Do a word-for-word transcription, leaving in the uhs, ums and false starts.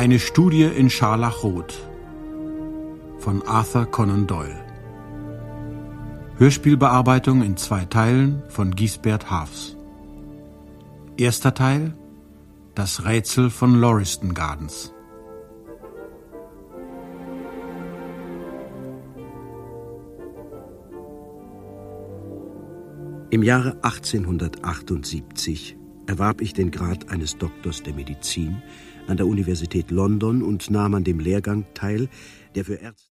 Eine Studie in Scharlachrot von Arthur Conan Doyle. Hörspielbearbeitung in zwei Teilen von Giesbert Haafs. Erster Teil: Das Rätsel von Lauriston Gardens. Im Jahre achtzehnhundertachtundsiebzig erwarb ich den Grad eines Doktors der Medizin an der Universität London und nahm an dem Lehrgang teil, der für Ärzte